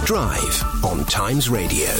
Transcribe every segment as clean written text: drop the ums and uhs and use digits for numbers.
Drive on Times Radio.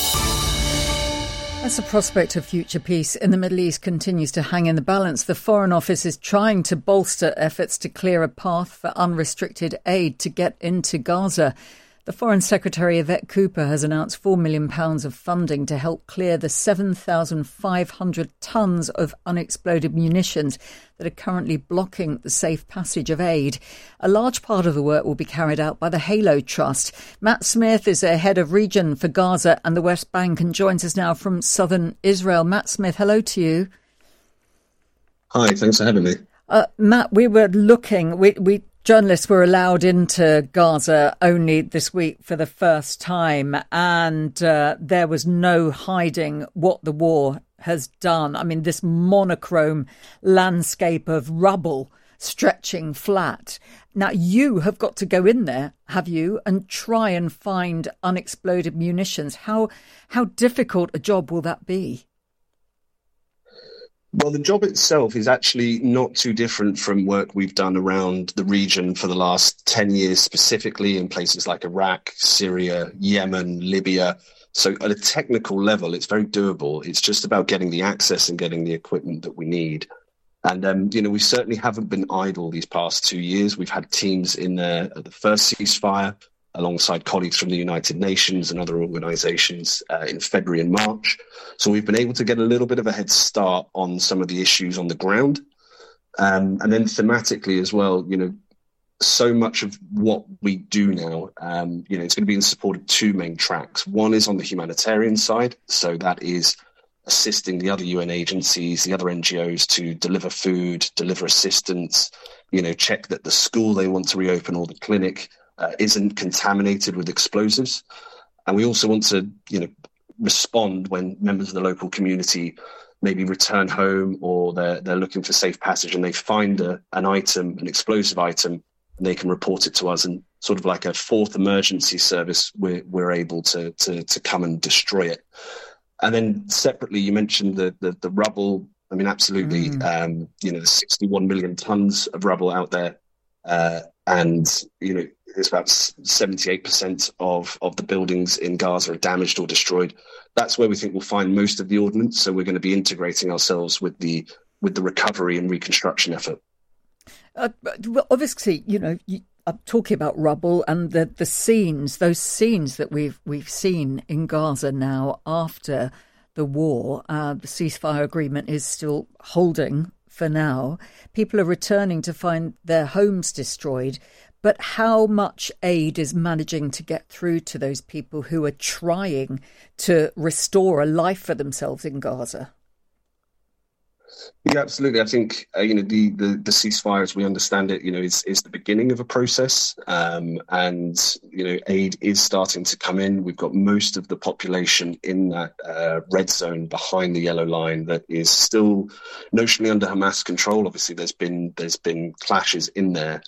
As the prospect of future peace in the Middle East continues to hang in the balance, the Foreign Office is trying to bolster efforts to clear a path for unrestricted aid to get into Gaza. The Foreign Secretary Yvette Cooper has announced £4 million of funding to help clear the 7,500 tonnes of unexploded munitions that are currently blocking the safe passage of aid. A large part of the work will be carried out by the Halo Trust. Matt Smith is a head of region for Gaza and the West Bank and joins us now from southern Israel. Matt Smith, hello to you. Hi, thanks for having me. Matt, we were looking, we journalists were allowed into Gaza only this week for the first time, and there was no hiding what the war has done. I mean, this monochrome landscape of rubble stretching flat. Now, you have got to go in there, have you, and try and find unexploded munitions. How difficult a job will that be? Well, the job itself is actually not too different from work we've done around the region for the last 10 years, specifically in places like Iraq, Syria, Yemen, Libya. So at a technical level, it's very doable. It's just about getting the access and getting the equipment that we need. And, we certainly haven't been idle these past 2 years. We've had teams in there at the first ceasefire, alongside colleagues from the United Nations and other organisations in February and March. So we've been able to get a little bit of a head start on some of the issues on the ground. And then thematically as well, so much of what we do now, it's going to be in support of two main tracks. One is on the humanitarian side. So that is assisting the other UN agencies, the other NGOs to deliver food, deliver assistance, check that the school they want to reopen or the clinic isn't contaminated with explosives. And we also want to, respond when members of the local community maybe return home or they're looking for safe passage and they find an explosive item, and they can report it to us, and sort of like a fourth emergency service, we're able to come and destroy it. And then separately, you mentioned the rubble. I mean, absolutely. There's 61 million tons of rubble out there. And it's about 78% of the buildings in Gaza are damaged or destroyed. That's where we think we'll find most of the ordnance. So we're going to be integrating ourselves with the recovery and reconstruction effort. Well, obviously, I'm talking about rubble and the scenes, those scenes that we've seen in Gaza now after the war. The ceasefire agreement is still holding for now. People are returning to find their homes destroyed. But how much aid is managing to get through to those people who are trying to restore a life for themselves in Gaza? Yeah, absolutely. I think, the ceasefire, as we understand it, is the beginning of a process. And aid is starting to come in. We've got most of the population in that red zone behind the yellow line that is still notionally under Hamas control. Obviously, there's been clashes in there.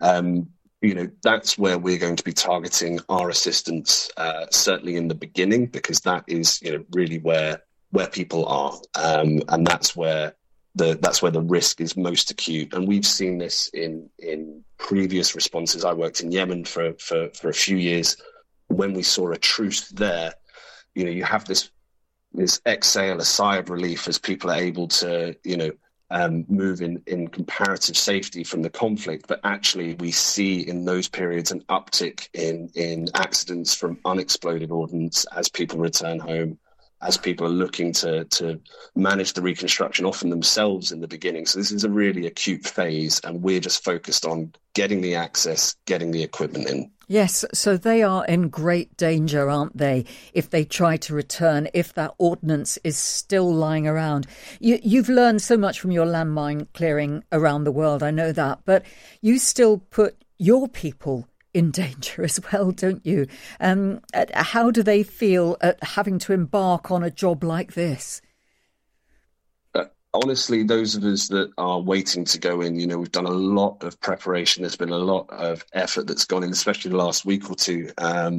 That's where we're going to be targeting our assistance, certainly in the beginning, because that is, really where people are. And that's where the risk is most acute. And we've seen this in previous responses. I worked in Yemen for a few years. When we saw a truce there, you have this exhale, a sigh of relief as people are able to, move in comparative safety from the conflict. But actually we see in those periods an uptick in accidents from unexploded ordnance as people return home, as people are looking to manage the reconstruction, often themselves in the beginning. So this is a really acute phase, and we're just focused on getting the access, getting the equipment in. Yes, so they are in great danger, aren't they, if they try to return, if that ordnance is still lying around. You've learned so much from your landmine clearing around the world, I know that, but you still put your people in danger as well, don't you? How do they feel at having to embark on a job like this? Honestly, those of us that are waiting to go in, we've done a lot of preparation. There's been a lot of effort that's gone in, especially the last week or two.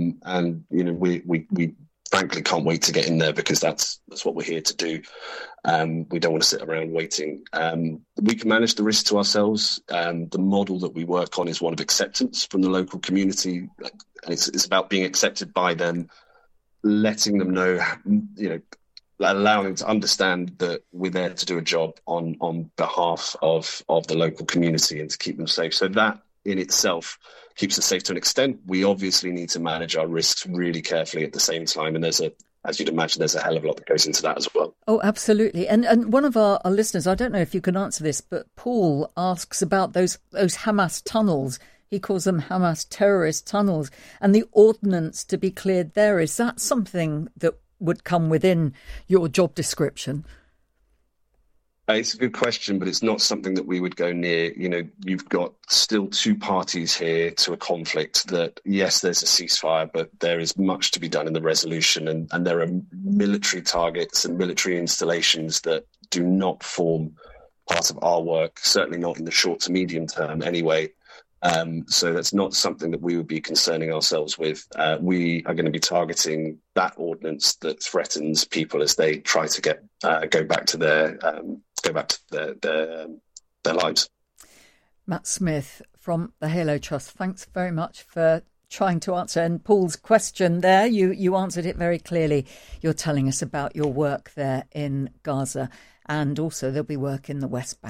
We frankly can't wait to get in there, because that's what we're here to do. We don't want to sit around waiting. We can manage the risk to ourselves. The model that we work on is one of acceptance from the local community. and it's about being accepted by them, letting them know, allowing them to understand that we're there to do a job on behalf of the local community and to keep them safe. So that in itself keeps us safe to an extent. We obviously need to manage our risks really carefully at the same time. And as you'd imagine, there's a hell of a lot that goes into that as well. Oh, absolutely. And one of our listeners, I don't know if you can answer this, but Paul asks about those Hamas tunnels. He calls them Hamas terrorist tunnels, and the ordnance to be cleared there. Is that something that would come within your job description? It's a good question, but it's not something that we would go near. You've got still two parties here to a conflict that, yes, there's a ceasefire, but there is much to be done in the resolution. And there are military targets and military installations that do not form part of our work, certainly not in the short to medium term anyway. So that's not something that we would be concerning ourselves with. We are going to be targeting that ordnance that threatens people as they try to go back to their lives. Matt Smith from the Halo Trust, thanks very much for trying to answer. And Paul's question there, you answered it very clearly. You're telling us about your work there in Gaza, and also there'll be work in the West Bank.